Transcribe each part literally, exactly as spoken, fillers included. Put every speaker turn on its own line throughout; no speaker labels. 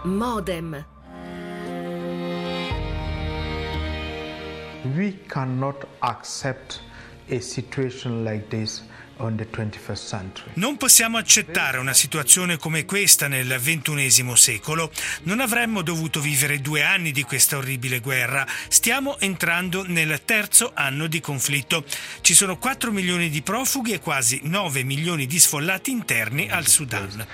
Modem.
We cannot accept a situation like this on the twenty-first century.
Non possiamo accettare una situazione come questa nel ventunesimo secolo. Non avremmo dovuto vivere due anni di questa orribile guerra. Stiamo entrando nel terzo anno di conflitto. Ci sono quattro milioni di profughi e quasi nove milioni di sfollati interni al Sudan.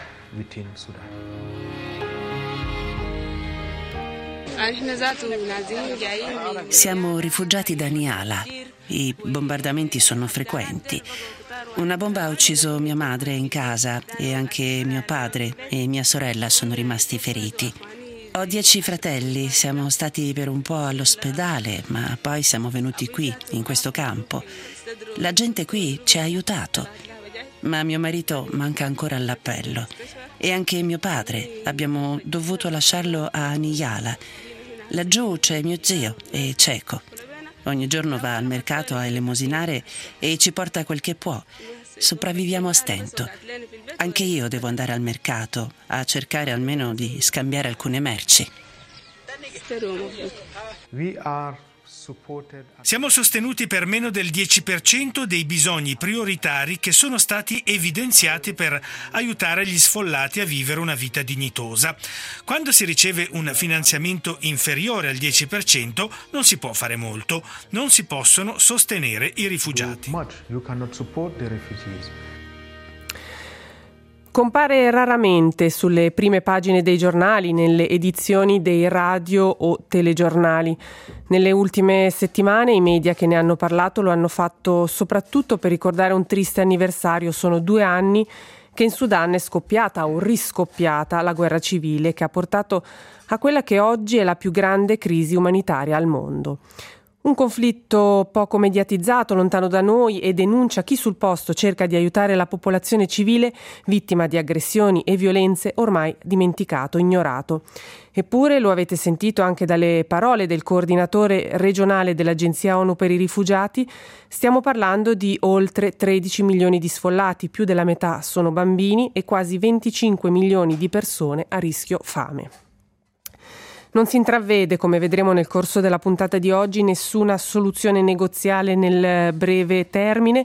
Siamo rifugiati da Nyala. I bombardamenti sono frequenti. Una bomba ha ucciso mia madre in casa e anche mio padre e mia sorella sono rimasti feriti. Ho dieci fratelli, siamo stati per un po' all'ospedale, ma poi siamo venuti qui, in questo campo. La gente qui ci ha aiutato, ma mio marito manca ancora all'appello. E anche mio padre, abbiamo dovuto lasciarlo a Nyala. Laggiù c'è mio zio e cieco. Ogni giorno va al mercato a elemosinare e ci porta quel che può. Sopravviviamo a stento. Anche io devo andare al mercato a cercare almeno di scambiare alcune merci.
We are
Siamo sostenuti per meno del dieci per cento dei bisogni prioritari che sono stati evidenziati per aiutare gli sfollati a vivere una vita dignitosa. Quando si riceve un finanziamento inferiore al dieci per cento non si può fare molto, non si possono sostenere i rifugiati.
Compare raramente sulle prime pagine dei giornali, nelle edizioni dei radio o telegiornali. Nelle ultime settimane i media che ne hanno parlato lo hanno fatto soprattutto per ricordare un triste anniversario. Sono due anni che in Sudan è scoppiata o riscoppiata la guerra civile che ha portato a quella che oggi è la più grande crisi umanitaria al mondo. Un conflitto poco mediatizzato, lontano da noi, e denuncia chi sul posto cerca di aiutare la popolazione civile vittima di aggressioni e violenze ormai dimenticato, ignorato. Eppure, lo avete sentito anche dalle parole del coordinatore regionale dell'Agenzia ONU per i rifugiati, stiamo parlando di oltre tredici milioni di sfollati, più della metà sono bambini e quasi venticinque milioni di persone a rischio fame. Non si intravede, come vedremo nel corso della puntata di oggi, nessuna soluzione negoziale nel breve termine.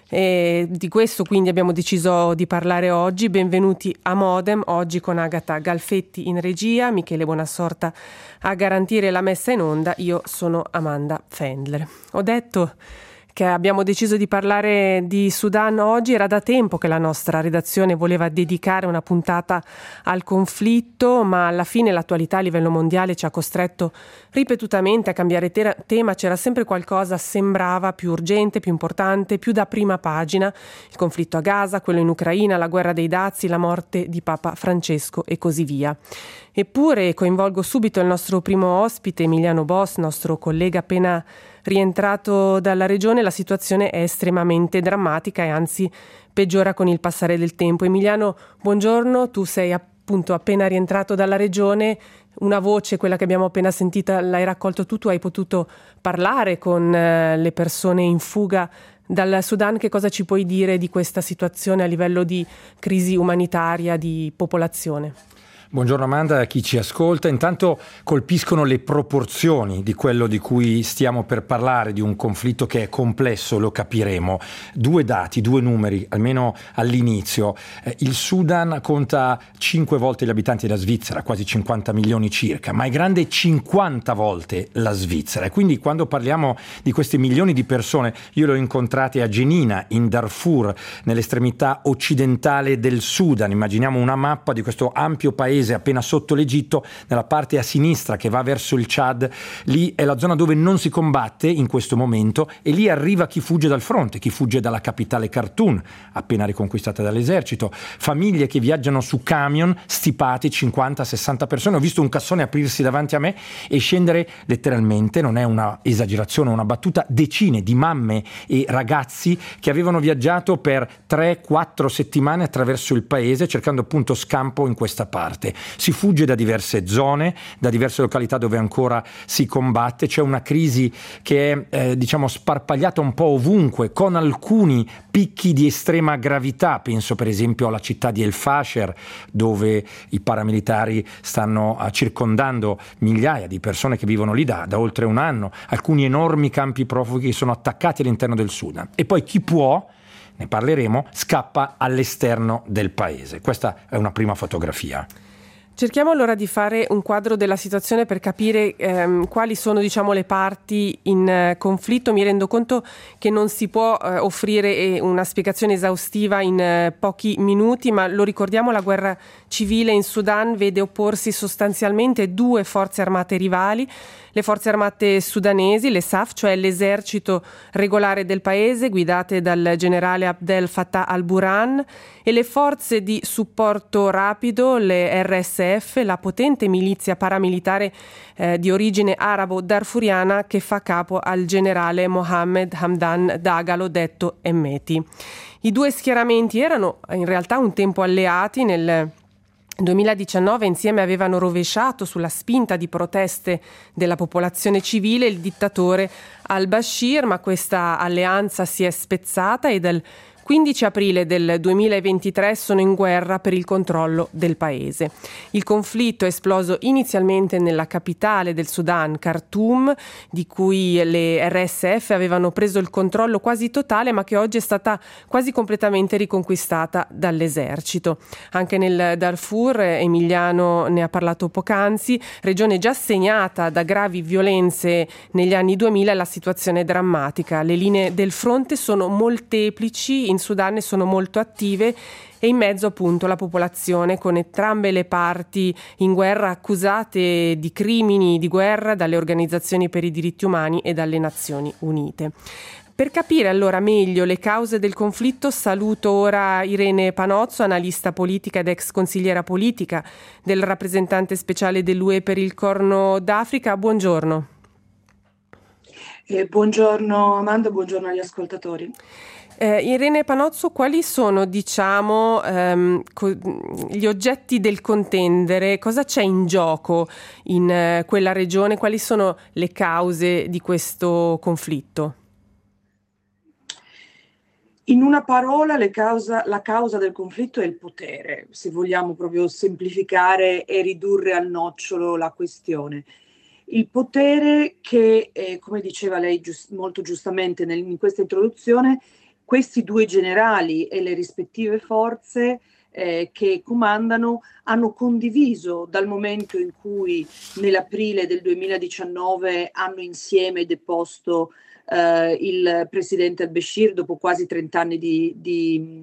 E di questo quindi abbiamo deciso di parlare oggi. Benvenuti a Modem, oggi con Agata Galfetti in regia, Michele Buonassorta a garantire la messa in onda. Io sono Amanda Fendler. Ho detto che abbiamo deciso di parlare di Sudan oggi. Era da tempo che la nostra redazione voleva dedicare una puntata al conflitto, ma alla fine l'attualità a livello mondiale ci ha costretto ripetutamente a cambiare te- tema. C'era sempre qualcosa, sembrava più urgente, più importante, più da prima pagina. Il conflitto a Gaza, quello in Ucraina, la guerra dei dazi, la morte di Papa Francesco e così via. Eppure coinvolgo subito il nostro primo ospite, Emiliano Boss, nostro collega appena rientrato dalla regione. La situazione è estremamente drammatica e anzi peggiora con il passare del tempo. Emiliano, buongiorno, tu sei appunto appena rientrato dalla regione, una voce, quella che abbiamo appena sentita, l'hai raccolto tu, tu hai potuto parlare con eh, le persone in fuga dal Sudan. Che cosa ci puoi dire di questa situazione a livello di crisi umanitaria, di popolazione?
Buongiorno Amanda, a chi ci ascolta. Intanto colpiscono le proporzioni di quello di cui stiamo per parlare, di un conflitto che è complesso, lo capiremo. Due dati, due numeri, almeno all'inizio. Eh, il Sudan conta cinque volte gli abitanti della Svizzera, quasi cinquanta milioni circa, ma è grande cinquanta volte la Svizzera. E quindi quando parliamo di questi milioni di persone, io le ho incontrate a Genina, in Darfur, nell'estremità occidentale del Sudan. Immaginiamo una mappa di questo ampio paese appena sotto l'Egitto, nella parte a sinistra che va verso il Chad. Lì è la zona dove non si combatte in questo momento e lì arriva chi fugge dal fronte, chi fugge dalla capitale Khartoum, appena riconquistata dall'esercito, famiglie che viaggiano su camion stipati, cinquanta sessanta persone. Ho visto un cassone aprirsi davanti a me e scendere letteralmente, non è una esagerazione, una battuta, decine di mamme e ragazzi che avevano viaggiato per tre quattro settimane attraverso il paese cercando appunto scampo in questa parte. parte. Si fugge da diverse zone, da diverse località dove ancora si combatte, c'è una crisi che è eh, diciamo sparpagliata un po' ovunque, con alcuni picchi di estrema gravità. Penso per esempio alla città di El Fasher, dove i paramilitari stanno uh, circondando migliaia di persone che vivono lì da, da oltre un anno, alcuni enormi campi profughi sono attaccati all'interno del Sudan, e poi chi può, ne parleremo, scappa all'esterno del paese. Questa è una prima fotografia.
Cerchiamo allora di fare un quadro della situazione per capire ehm, quali sono, diciamo, le parti in eh, conflitto. Mi rendo conto che non si può eh, offrire eh, una spiegazione esaustiva in eh, pochi minuti, ma lo ricordiamo, la guerra civile in Sudan vede opporsi sostanzialmente due forze armate rivali: le forze armate sudanesi, le S A F, cioè l'esercito regolare del paese, guidate dal generale Abdel Fattah al-Burhan, e le forze di supporto rapido, le R S F, la potente milizia paramilitare eh, di origine arabo-darfuriana che fa capo al generale Mohammed Hamdan Dagalo, detto Hemmeti. I due schieramenti erano in realtà un tempo alleati. Nel duemiladiciannove insieme avevano rovesciato sulla spinta di proteste della popolazione civile il dittatore al-Bashir, ma questa alleanza si è spezzata e dal quindici aprile del duemilaventitré sono in guerra per il controllo del paese. Il conflitto è esploso inizialmente nella capitale del Sudan, Khartoum, di cui le R S F avevano preso il controllo quasi totale, ma che oggi è stata quasi completamente riconquistata dall'esercito. Anche nel Darfur, Emiliano ne ha parlato poc'anzi, regione già segnata da gravi violenze negli anni duemila, la situazione è drammatica. Le linee del fronte sono molteplici, in Sudan sono molto attive, e in mezzo appunto la popolazione, con entrambe le parti in guerra accusate di crimini di guerra dalle organizzazioni per i diritti umani e dalle Nazioni Unite. Per capire allora meglio le cause del conflitto saluto ora Irene Panozzo, analista politica ed ex consigliera politica del rappresentante speciale dell'U E per il Corno d'Africa. Buongiorno.
Eh, buongiorno Amanda, buongiorno agli ascoltatori.
Eh, Irene Panozzo, quali sono, diciamo, ehm, co- gli oggetti del contendere? Cosa c'è in gioco in eh, quella regione? Quali sono le cause di questo conflitto?
In una parola, le causa, la causa del conflitto è il potere, se vogliamo proprio semplificare e ridurre al nocciolo la questione. Il potere che, eh, come diceva lei giust- molto giustamente nel, in questa introduzione, questi due generali e le rispettive forze eh, che comandano hanno condiviso dal momento in cui nell'aprile del duemiladiciannove hanno insieme deposto eh, il presidente al-Bashir dopo quasi trent'anni di, di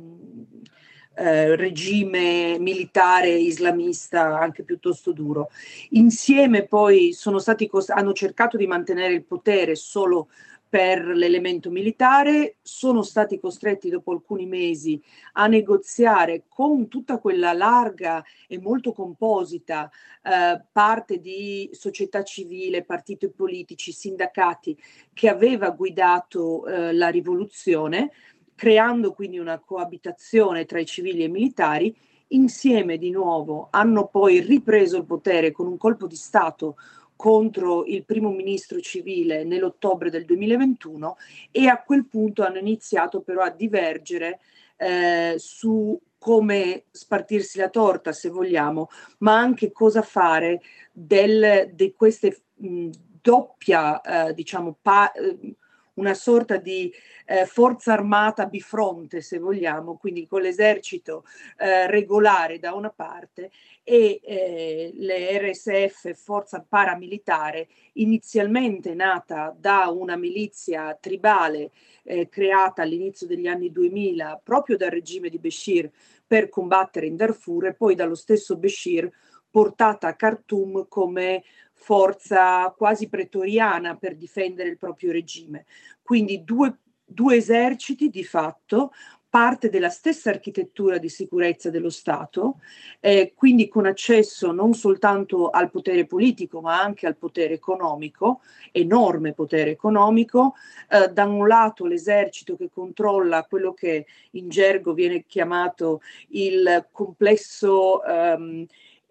eh, regime militare islamista anche piuttosto duro. Insieme poi sono stati cost- hanno cercato di mantenere il potere solo per l'elemento militare, sono stati costretti dopo alcuni mesi a negoziare con tutta quella larga e molto composita eh, parte di società civile, partiti politici, sindacati che aveva guidato eh, la rivoluzione, creando quindi una coabitazione tra i civili e i militari. Insieme di nuovo hanno poi ripreso il potere con un colpo di Stato contro il primo ministro civile nell'ottobre del duemilaventuno, e a quel punto hanno iniziato però a divergere eh, su come spartirsi la torta, se vogliamo, ma anche cosa fare del, di queste mh, doppia, eh, diciamo, pa- una sorta di eh, forza armata bifronte, se vogliamo, quindi con l'esercito eh, regolare da una parte e eh, le R S F, forza paramilitare, inizialmente nata da una milizia tribale eh, creata all'inizio degli anni duemila proprio dal regime di Bashir per combattere in Darfur, e poi dallo stesso Bashir portata a Khartoum come forza quasi pretoriana per difendere il proprio regime. Quindi due, due eserciti di fatto, parte della stessa architettura di sicurezza dello Stato, eh, quindi con accesso non soltanto al potere politico ma anche al potere economico, enorme potere economico. Eh, da un lato l'esercito che controlla quello che in gergo viene chiamato il complesso ehm,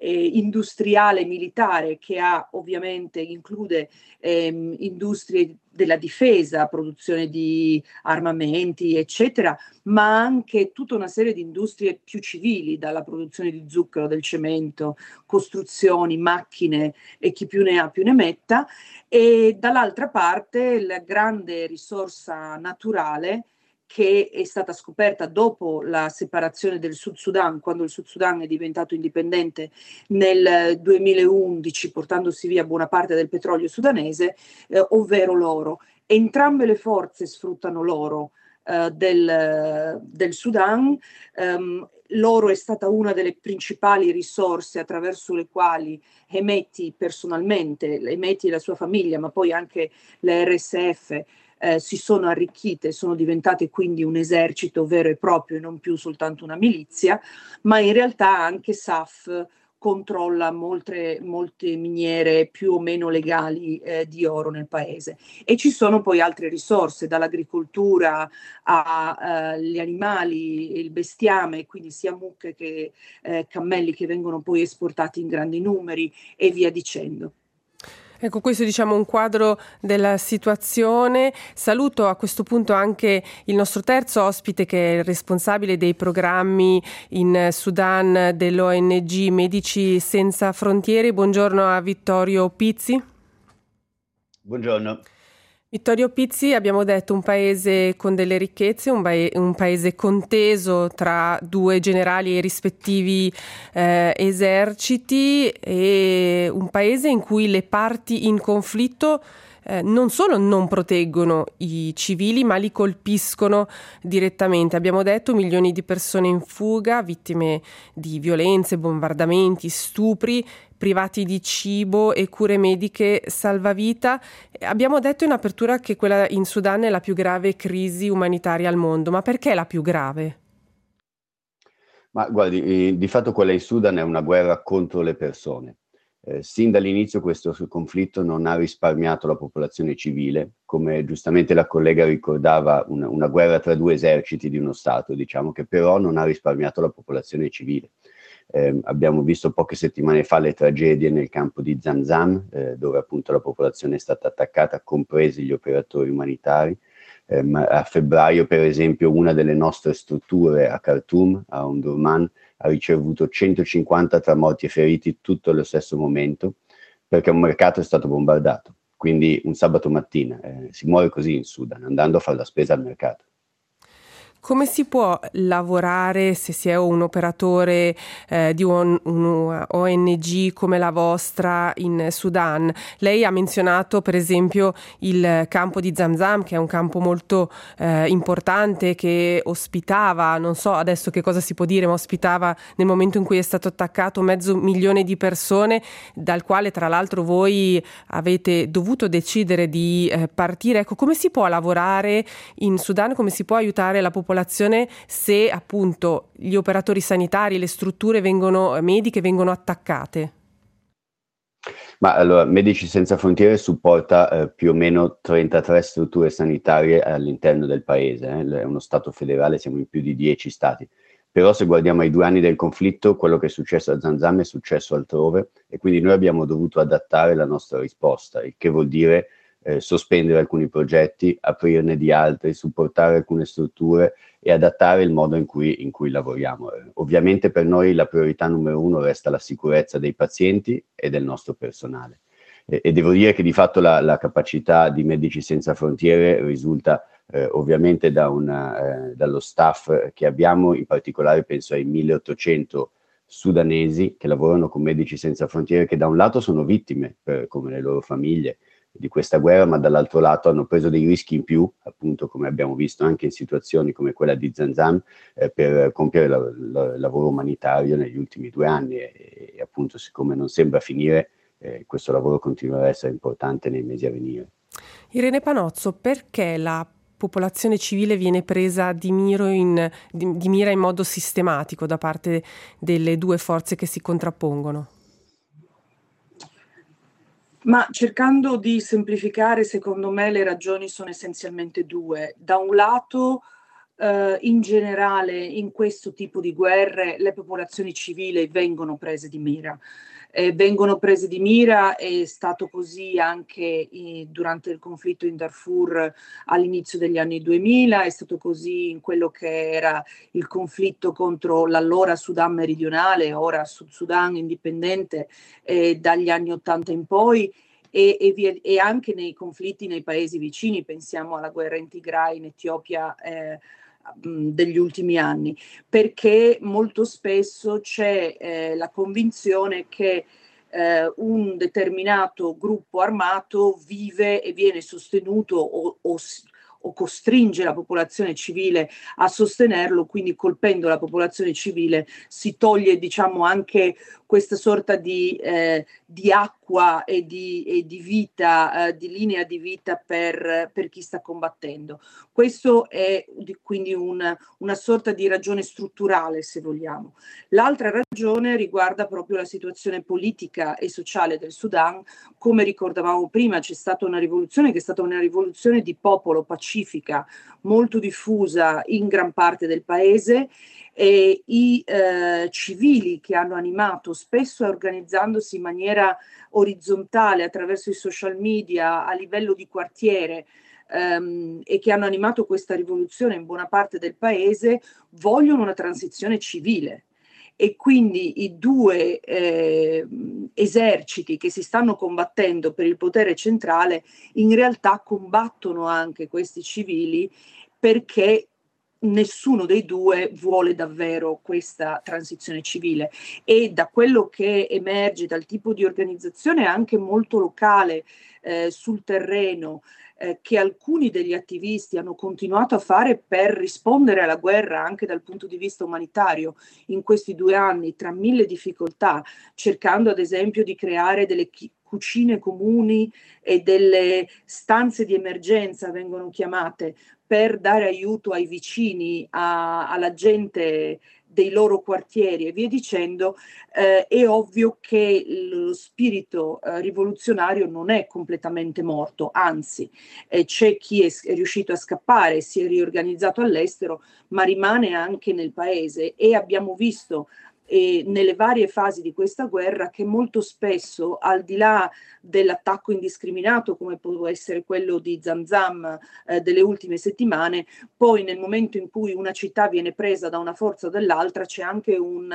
eh, industriale militare che ha ovviamente include ehm, industrie della difesa, produzione di armamenti, eccetera, ma anche tutta una serie di industrie più civili, dalla produzione di zucchero, del cemento, costruzioni, macchine e chi più ne ha più ne metta, e dall'altra parte la grande risorsa naturale che è stata scoperta dopo la separazione del Sud Sudan, quando il Sud Sudan è diventato indipendente nel duemilaundici, portandosi via buona parte del petrolio sudanese, eh, ovvero l'oro. Entrambe le forze sfruttano l'oro eh, del, del Sudan. Um, l'oro è stata una delle principali risorse attraverso le quali Hemeti personalmente, Hemeti e la sua famiglia, ma poi anche le R S F, Eh, si sono arricchite, sono diventate quindi un esercito vero e proprio e non più soltanto una milizia, ma in realtà anche S A F controlla molte, molte miniere più o meno legali eh, di oro nel paese. E ci sono poi altre risorse, dall'agricoltura agli eh, animali, il bestiame, quindi sia mucche che eh, cammelli che vengono poi esportati in grandi numeri e via dicendo.
Ecco, questo diciamo un quadro della situazione. Saluto a questo punto anche il nostro terzo ospite, che è il responsabile dei programmi in Sudan dell'O N G Medici Senza Frontiere. Buongiorno a Vittorio Pizzi.
Buongiorno.
Vittorio Pizzi, abbiamo detto un paese con delle ricchezze, un, ba- un paese conteso tra due generali e rispettivi eh, eserciti, e un paese in cui le parti in conflitto eh, non solo non proteggono i civili, ma li colpiscono direttamente. Abbiamo detto milioni di persone in fuga, vittime di violenze, bombardamenti, stupri, privati di cibo e cure mediche salvavita. Abbiamo detto in apertura che quella in Sudan è la più grave crisi umanitaria al mondo, ma perché la più grave?
Ma guardi, di fatto quella in Sudan è una guerra contro le persone. Eh, sin dall'inizio questo conflitto non ha risparmiato la popolazione civile, come giustamente la collega ricordava, una, una guerra tra due eserciti di uno Stato, diciamo, che però non ha risparmiato la popolazione civile. Eh, abbiamo visto poche settimane fa le tragedie nel campo di Zamzam, eh, dove appunto la popolazione è stata attaccata, compresi gli operatori umanitari. Eh, a febbraio, per esempio, una delle nostre strutture a Khartoum, a Omdurman, ha ricevuto centocinquanta tra morti e feriti tutto allo stesso momento, perché un mercato è stato bombardato. Quindi un sabato mattina eh, si muore così in Sudan, andando a fare la spesa al mercato.
Come si può lavorare se si è un operatore eh, di un, un O N G come la vostra in Sudan? Lei ha menzionato per esempio il campo di Zamzam, che è un campo molto eh, importante, che ospitava, non so adesso che cosa si può dire, ma ospitava nel momento in cui è stato attaccato mezzo milione di persone, dal quale tra l'altro voi avete dovuto decidere di eh, partire. Ecco, come si può lavorare in Sudan, come si può aiutare la popolazione se appunto gli operatori sanitari, le strutture vengono, mediche vengono attaccate?
Ma allora, Medici Senza Frontiere supporta eh, più o meno trentatré strutture sanitarie all'interno del paese, eh. È uno Stato federale, siamo in più di dieci Stati. Però se guardiamo ai due anni del conflitto, quello che è successo a Zamzam è successo altrove, e quindi noi abbiamo dovuto adattare la nostra risposta, il che vuol dire Eh, sospendere alcuni progetti, aprirne di altri, supportare alcune strutture e adattare il modo in cui, in cui lavoriamo. Eh, ovviamente per noi la priorità numero uno resta la sicurezza dei pazienti e del nostro personale. Eh, e devo dire che di fatto la, la capacità di Medici Senza Frontiere risulta eh, ovviamente da una, eh, dallo staff che abbiamo, in particolare penso ai milleottocento sudanesi che lavorano con Medici Senza Frontiere, che da un lato sono vittime, per, come le loro famiglie, di questa guerra, ma dall'altro lato hanno preso dei rischi in più, appunto come abbiamo visto anche in situazioni come quella di Zamzam, eh, per compiere la, la, il lavoro umanitario negli ultimi due anni e, e appunto siccome non sembra finire, eh, questo lavoro continuerà a essere importante nei mesi a venire.
Irene Panozzo, perché la popolazione civile viene presa di, miro in, di, di mira in modo sistematico da parte delle due forze che si contrappongono?
Ma cercando di semplificare, secondo me le ragioni sono essenzialmente due. Da un lato Uh, in generale in questo tipo di guerre le popolazioni civili vengono prese di mira. Eh, vengono prese di mira, è stato così anche eh, durante il conflitto in Darfur all'inizio degli anni duemila, è stato così in quello che era il conflitto contro l'allora Sudan meridionale, ora Sud Sudan indipendente, eh, dagli anni ottanta in poi, e, e, via, e anche nei conflitti nei paesi vicini, pensiamo alla guerra in Tigray, in Etiopia, eh, degli ultimi anni, perché molto spesso c'è eh, la convinzione che eh, un determinato gruppo armato vive e viene sostenuto o, o, o costringe la popolazione civile a sostenerlo, quindi colpendo la popolazione civile si toglie, diciamo, anche questa sorta di, eh, di acqua e di, e di vita, eh, di linea di vita per, per chi sta combattendo. Questo è di, quindi una, una sorta di ragione strutturale, se vogliamo. L'altra ragione riguarda proprio la situazione politica e sociale del Sudan. Come ricordavamo prima, c'è stata una rivoluzione che è stata una rivoluzione di popolo pacifica, molto diffusa in gran parte del paese, e i eh, civili che hanno animato, spesso organizzandosi in maniera orizzontale attraverso i social media a livello di quartiere, ehm, e che hanno animato questa rivoluzione in buona parte del paese, vogliono una transizione civile. E quindi i due eh, eserciti che si stanno combattendo per il potere centrale in realtà combattono anche questi civili, perché nessuno dei due vuole davvero questa transizione civile, e da quello che emerge dal tipo di organizzazione anche molto locale eh, sul terreno, eh, che alcuni degli attivisti hanno continuato a fare per rispondere alla guerra anche dal punto di vista umanitario in questi due anni, tra mille difficoltà, cercando ad esempio di creare delle chi- cucine comuni e delle stanze di emergenza, vengono chiamate, per dare aiuto ai vicini, a, alla gente dei loro quartieri e via dicendo. Eh, è ovvio che lo spirito eh, rivoluzionario non è completamente morto, anzi eh, c'è chi è, è riuscito a scappare, si è riorganizzato all'estero, ma rimane anche nel paese, e abbiamo visto E nelle varie fasi di questa guerra che molto spesso, al di là dell'attacco indiscriminato come può essere quello di Zamzam eh, delle ultime settimane, poi nel momento in cui una città viene presa da una forza o dall'altra c'è anche un,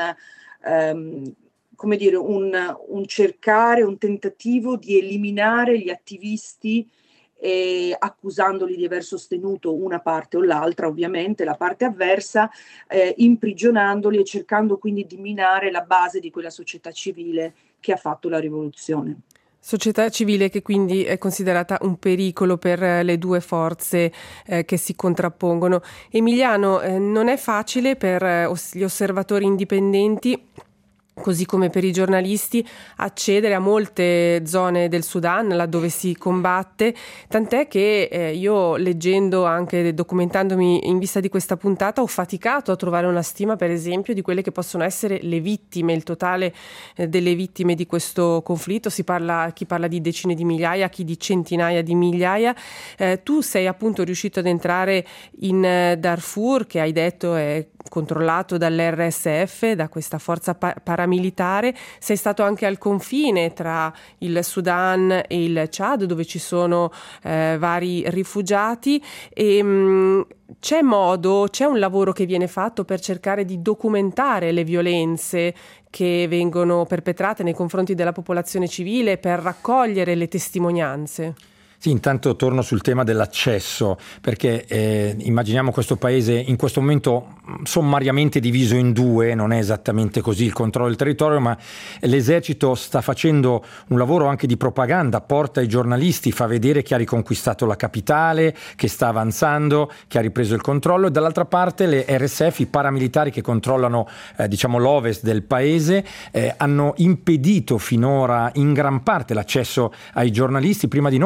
um, come dire, un, un cercare, un tentativo di eliminare gli attivisti, E accusandoli di aver sostenuto una parte o l'altra, ovviamente la parte avversa, eh, imprigionandoli e cercando quindi di minare la base di quella società civile che ha fatto la rivoluzione.
Società civile che quindi è considerata un pericolo per le due forze eh, che si contrappongono. Emiliano, eh, non è facile per eh, gli osservatori indipendenti, così come per i giornalisti, accedere a molte zone del Sudan laddove si combatte, tant'è che eh, io, leggendo, anche documentandomi in vista di questa puntata, ho faticato a trovare una stima, per esempio, di quelle che possono essere le vittime, il totale eh, delle vittime di questo conflitto. Si parla, chi parla di decine di migliaia, chi di centinaia di migliaia. Eh, tu sei appunto riuscito ad entrare in eh, Darfur, che hai detto è controllato dall'R S F, da questa forza pa- paramilitare. Sei stato anche al confine tra il Sudan e il Chad, dove ci sono eh, vari rifugiati, e mh, c'è modo, c'è un lavoro che viene fatto per cercare di documentare le violenze che vengono perpetrate nei confronti della popolazione civile, per raccogliere le testimonianze?
Sì, intanto torno sul tema dell'accesso, perché eh, immaginiamo questo paese in questo momento sommariamente diviso in due, non è esattamente così il controllo del territorio, ma l'esercito sta facendo un lavoro anche di propaganda, porta i giornalisti, fa vedere che ha riconquistato la capitale, che sta avanzando, che ha ripreso il controllo, e dall'altra parte le R S F, i paramilitari che controllano eh, diciamo l'ovest del paese, eh, hanno impedito finora in gran parte l'accesso ai giornalisti. Prima di noi la B B C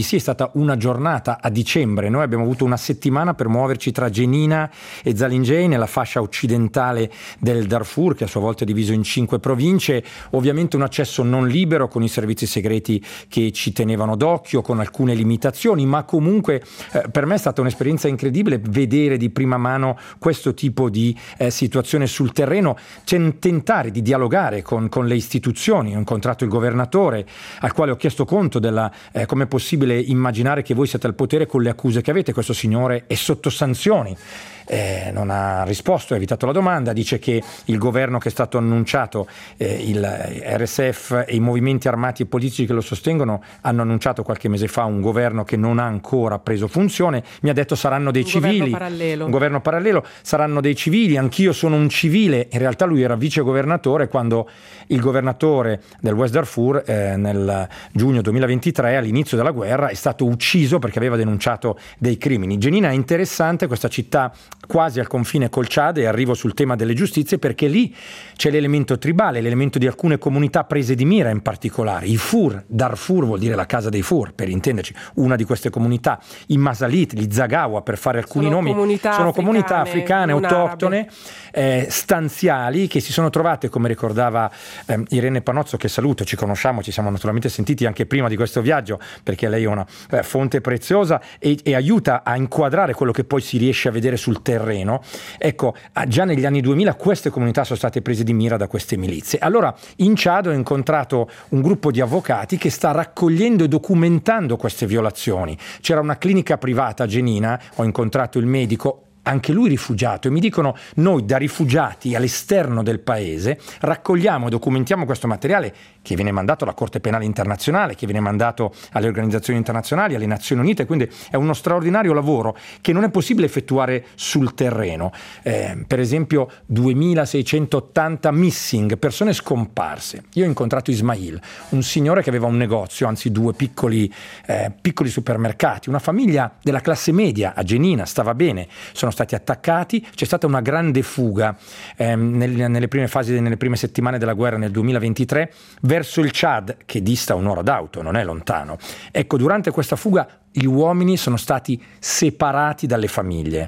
sì, è stata una giornata a dicembre, noi abbiamo avuto una settimana per muoverci tra Jenin e Zalindjeh nella fascia occidentale del Darfur, che a sua volta è diviso in cinque province, ovviamente un accesso non libero con i servizi segreti che ci tenevano d'occhio, con alcune limitazioni, ma comunque eh, per me è stata un'esperienza incredibile vedere di prima mano questo tipo di eh, situazione sul terreno, tentare di dialogare con, con le istituzioni. Ho incontrato il governatore al quale ho chiesto conto della eh, come è possibile immaginare che voi siate al potere con le accuse che avete, questo signore è sotto sanzioni. Eh, non ha risposto, ha evitato la domanda, dice che il governo che è stato annunciato, eh, il R S F e i movimenti armati e politici che lo sostengono hanno annunciato qualche mese fa un governo che non ha ancora preso funzione, mi ha detto saranno dei
un
civili,
governo parallelo.
un governo parallelo, saranno dei civili, anch'io sono un civile, in realtà lui era vice governatore quando il governatore del West Darfur eh, nel giugno duemilaventitré all'inizio della guerra è stato ucciso perché aveva denunciato dei crimini. Jenin è interessante, questa città quasi al confine col Chad, e arrivo sul tema delle giustizie perché lì c'è l'elemento tribale, l'elemento di alcune comunità prese di mira in particolare, i Fur, Darfur vuol dire la casa dei Fur per intenderci, una di queste comunità, i Masalit, gli Zagawa per fare alcuni
sono
nomi,
comunità
sono
africane,
comunità africane autoctone eh, stanziali che si sono trovate, come ricordava eh, Irene Panozzo, che saluto, ci conosciamo, ci siamo naturalmente sentiti anche prima di questo viaggio perché lei è una eh, fonte preziosa e, e aiuta a inquadrare quello che poi si riesce a vedere sul terreno. Ecco, già negli anni duemila queste comunità sono state prese di mira da queste milizie. Allora in Chad ho incontrato un gruppo di avvocati che sta raccogliendo e documentando queste violazioni. C'era una clinica privata a Jenin, ho incontrato il medico, anche lui rifugiato, e mi dicono: noi da rifugiati all'esterno del paese raccogliamo e documentiamo questo materiale che viene mandato alla Corte Penale Internazionale, che viene mandato alle organizzazioni internazionali, alle Nazioni Unite, quindi è uno straordinario lavoro che non è possibile effettuare sul terreno. Eh, per esempio duemilaseicentottanta missing, persone scomparse. Io ho incontrato Ismail, un signore che aveva un negozio, anzi due piccoli, eh, piccoli supermercati, una famiglia della classe media a Jenin, stava bene, sono stati attaccati, c'è stata una grande fuga ehm, nel, nelle prime fasi, nelle prime settimane della guerra nel duemilaventitré verso il Chad, che dista un'ora d'auto, non è lontano. Ecco, durante questa fuga gli uomini sono stati separati dalle famiglie.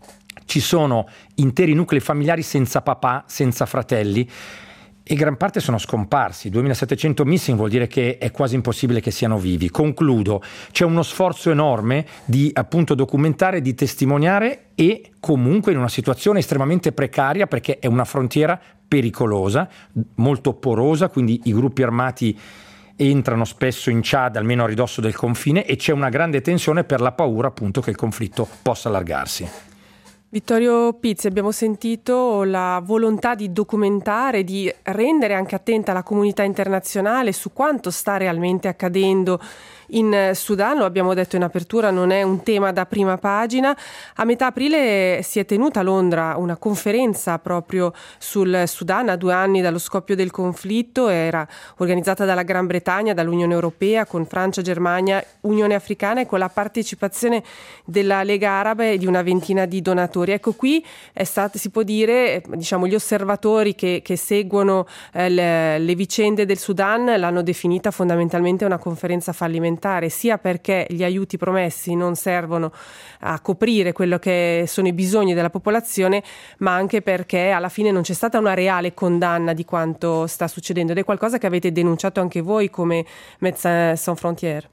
Ci sono interi nuclei familiari senza papà, senza fratelli, e gran parte sono scomparsi. duemilasettecento missing vuol dire che è quasi impossibile che siano vivi. Concludo, c'è uno sforzo enorme di appunto documentare, di testimoniare, e comunque in una situazione estremamente precaria perché è una frontiera pericolosa, molto porosa, quindi i gruppi armati entrano spesso in Chad, almeno a ridosso del confine, e c'è una grande tensione per la paura appunto che il conflitto possa allargarsi.
Vittorio Pizzi, abbiamo sentito la volontà di documentare, di rendere anche attenta la comunità internazionale su quanto sta realmente accadendo in Sudan. Lo abbiamo detto in apertura, non è un tema da prima pagina. A metà aprile si è tenuta a Londra una conferenza proprio sul Sudan, a due anni dallo scoppio del conflitto. Era organizzata dalla Gran Bretagna, dall'Unione Europea, con Francia, Germania, Unione Africana e con la partecipazione della Lega Araba e di una ventina di donatori. Ecco, qui è stato, si può dire, diciamo, gli osservatori che, che seguono eh, le, le vicende del Sudan l'hanno definita fondamentalmente una conferenza fallimentare, sia perché gli aiuti promessi non servono a coprire quello che sono i bisogni della popolazione, ma anche perché alla fine non c'è stata una reale condanna di quanto sta succedendo, ed è qualcosa che avete denunciato anche voi come Médecins Sans Frontières.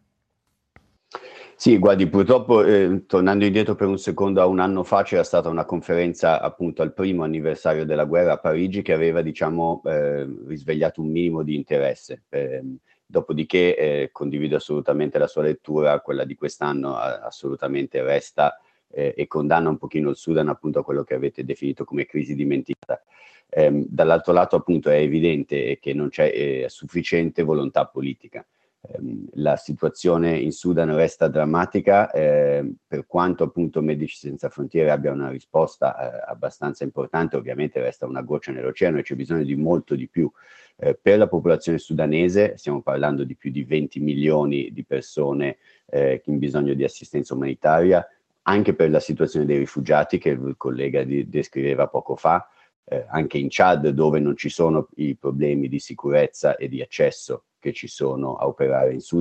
Sì, guardi, purtroppo eh, tornando indietro per un secondo a un anno fa c'era stata una conferenza appunto al primo anniversario della guerra a Parigi che aveva diciamo eh, risvegliato un minimo di interesse. Eh, dopodiché eh, condivido assolutamente la sua lettura, quella di quest'anno a, assolutamente resta eh, e condanna un pochino il Sudan appunto a quello che avete definito come crisi dimenticata. Eh, dall'altro lato appunto è evidente che non c'è eh, sufficiente volontà politica. La situazione in Sudan resta drammatica, eh, per quanto appunto Medici Senza Frontiere abbia una risposta eh, abbastanza importante, ovviamente resta una goccia nell'oceano e c'è bisogno di molto di più. Eh, per la popolazione sudanese stiamo parlando di più di venti milioni di persone eh, in bisogno di assistenza umanitaria, anche per la situazione dei rifugiati che il collega di, descriveva poco fa, eh, anche in Chad dove non ci sono i problemi di sicurezza e di accesso che ci sono a operare in Sudan,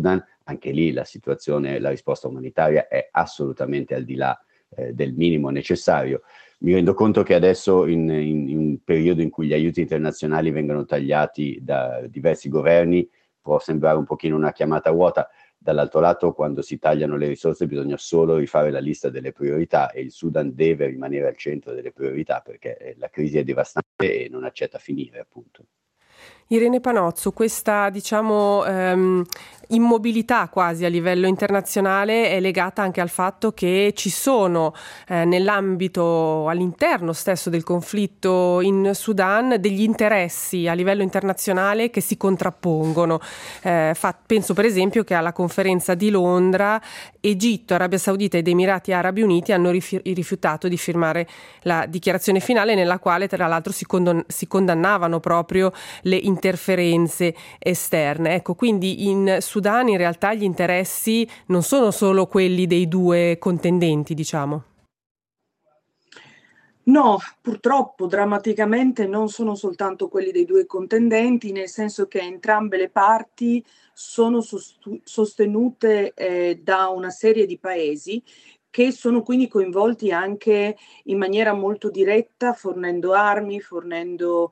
anche lì la situazione, la risposta umanitaria è assolutamente al di là eh, del minimo necessario. Mi rendo conto che adesso in, in, in un periodo in cui gli aiuti internazionali vengono tagliati da diversi governi può sembrare un pochino una chiamata vuota. Dall'altro lato, quando si tagliano le risorse bisogna solo rifare la lista delle priorità e il Sudan deve rimanere al centro delle priorità perché la crisi è devastante e non accetta finire, appunto.
Irene Panozzo, questa diciamo ehm, immobilità quasi a livello internazionale è legata anche al fatto che ci sono eh, nell'ambito, all'interno stesso del conflitto in Sudan, degli interessi a livello internazionale che si contrappongono. Eh, fa, penso per esempio che alla conferenza di Londra Egitto, Arabia Saudita ed Emirati Arabi Uniti hanno rifi- rifiutato di firmare la dichiarazione finale nella quale tra l'altro si, condon- si condannavano proprio le interferenze esterne. Ecco, quindi in Sudan in realtà gli interessi non sono solo quelli dei due contendenti, diciamo.
No, purtroppo drammaticamente non sono soltanto quelli dei due contendenti, nel senso che entrambe le parti sono sostu- sostenute eh, da una serie di paesi che sono quindi coinvolti anche in maniera molto diretta, fornendo armi, fornendo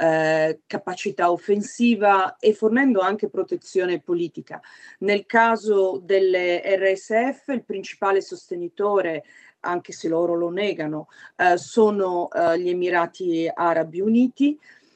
Eh, capacità offensiva e fornendo anche protezione politica. Nel caso delle R S F, il principale sostenitore, anche se loro lo negano, eh, sono eh, gli Emirati Arabi Uniti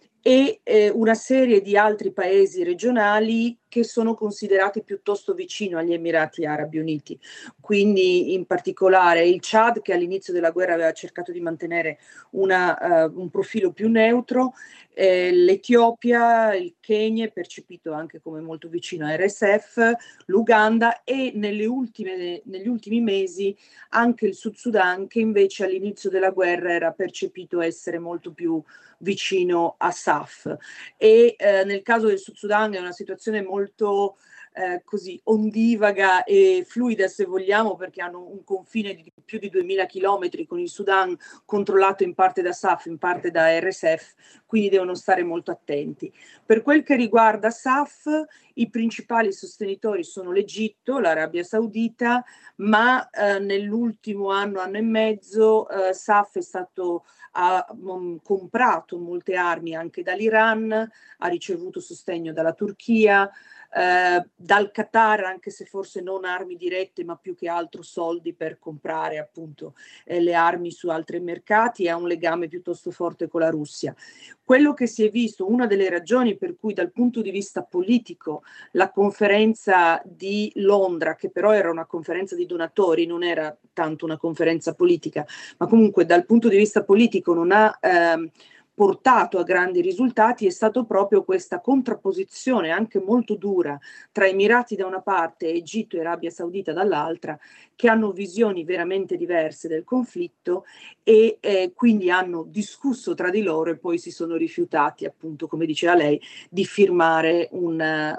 e eh, una serie di altri paesi regionali che sono considerati piuttosto vicino agli Emirati Arabi Uniti. Quindi in particolare il Chad, che all'inizio della guerra aveva cercato di mantenere una, uh, un profilo più neutro, eh, l'Etiopia, il Kenya, percepito anche come molto vicino a R S F, l'Uganda e nelle ultime, negli ultimi mesi anche il Sud Sudan, che invece all'inizio della guerra era percepito essere molto più vicino a S A F. E eh, nel caso del Sud Sudan è una situazione molto eh, così ondivaga e fluida, se vogliamo, perché hanno un confine di più di duemila chilometri con il Sudan, controllato in parte da S A F, in parte da R S F, quindi devono stare molto attenti. Per quel che riguarda S A F, i principali sostenitori sono l'Egitto, l'Arabia Saudita, ma eh, nell'ultimo anno, anno e mezzo, eh, S A F è stato ha um, comprato molte armi anche dall'Iran, ha ricevuto sostegno dalla Turchia, eh, dal Qatar, anche se forse non armi dirette, ma più che altro soldi per comprare appunto eh, le armi su altri mercati, e ha un legame piuttosto forte con la Russia. Quello che si è visto, una delle ragioni per cui dal punto di vista politico la conferenza di Londra, che però era una conferenza di donatori, non era tanto una conferenza politica, ma comunque dal punto di vista politico non ha ehm, portato a grandi risultati, è stato proprio questa contrapposizione anche molto dura tra Emirati da una parte, Egitto e Arabia Saudita dall'altra, che hanno visioni veramente diverse del conflitto e eh, quindi hanno discusso tra di loro e poi si sono rifiutati, appunto, come diceva lei, di firmare un,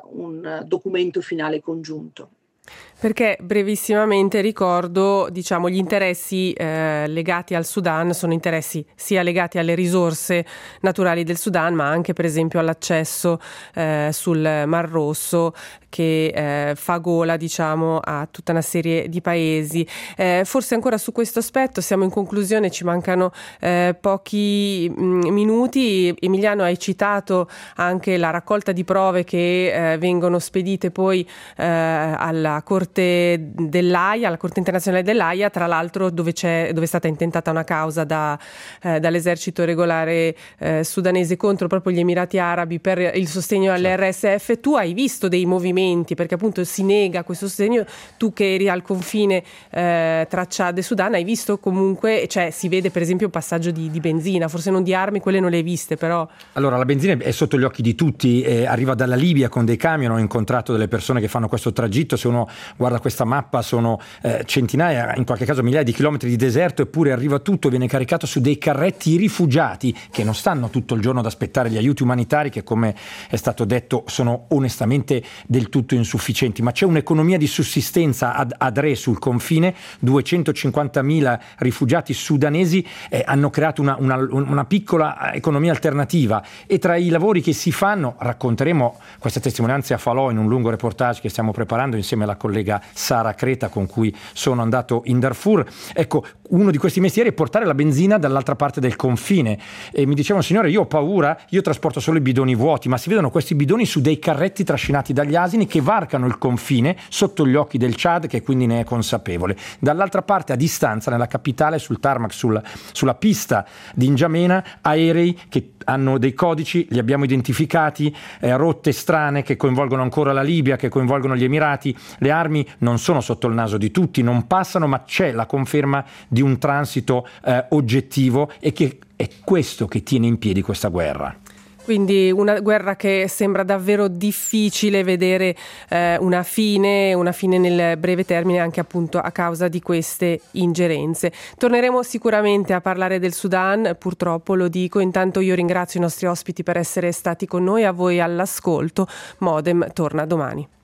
un documento finale congiunto.
Perché brevissimamente ricordo, diciamo, gli interessi eh, legati al Sudan sono interessi sia legati alle risorse naturali del Sudan, ma anche per esempio all'accesso eh, sul Mar Rosso, che eh, fa gola, diciamo, a tutta una serie di paesi. Eh, forse ancora su questo aspetto siamo in conclusione, ci mancano eh, pochi mh, minuti. Emiliano, hai citato anche la raccolta di prove che eh, vengono spedite poi eh, alla Corte dell'Aia, alla Corte internazionale dell'Aia, tra l'altro dove, c'è, dove è stata intentata una causa da, eh, dall'esercito regolare eh, sudanese contro proprio gli Emirati Arabi per il sostegno all'R S F. Tu hai visto dei movimenti, perché appunto si nega questo sostegno, tu che eri al confine eh, tra Chad e Sudan, hai visto comunque, cioè si vede per esempio un passaggio di, di benzina, forse non di armi, quelle non le hai viste però. Allora la benzina è sotto gli occhi di tutti, eh, arriva dalla Libia con dei camion, ho incontrato delle persone che fanno questo tragitto, se uno guarda questa mappa sono eh, centinaia, in qualche caso migliaia di chilometri di deserto, eppure arriva tutto, viene caricato su dei carretti rifugiati che non stanno tutto il giorno ad aspettare gli aiuti umanitari, che come è stato detto sono onestamente del
tutto insufficienti, ma c'è un'economia di sussistenza ad Adre sul confine. duecentocinquantamila rifugiati sudanesi eh, hanno creato una, una, una piccola economia alternativa, e tra i lavori che si fanno, racconteremo queste testimonianze a Falò in un lungo reportage che stiamo preparando insieme alla collega Sara Creta, con cui sono andato in Darfur. Ecco, uno di questi mestieri è portare la benzina dall'altra parte del confine, e mi dicevano: signore, io ho paura, io trasporto solo i bidoni vuoti, ma si vedono questi bidoni su dei carretti trascinati dagli asini che varcano il confine sotto gli occhi del Chad, che quindi ne è consapevole. Dall'altra parte, a distanza, nella capitale, sul tarmac, sul, sulla pista di N'Djamena, aerei che hanno dei codici, li abbiamo identificati, eh, rotte strane che coinvolgono ancora la Libia, che coinvolgono gli Emirati. Le armi non sono sotto il naso di tutti, non passano, ma c'è la conferma di un transito eh, oggettivo, e che è questo che tiene in piedi questa guerra.
Quindi una guerra che sembra davvero difficile vedere eh, una fine, una fine nel breve termine, anche appunto a causa di queste ingerenze. Torneremo sicuramente a parlare del Sudan, purtroppo lo dico. Intanto io ringrazio i nostri ospiti per essere stati con noi, a voi all'ascolto. Modem torna domani.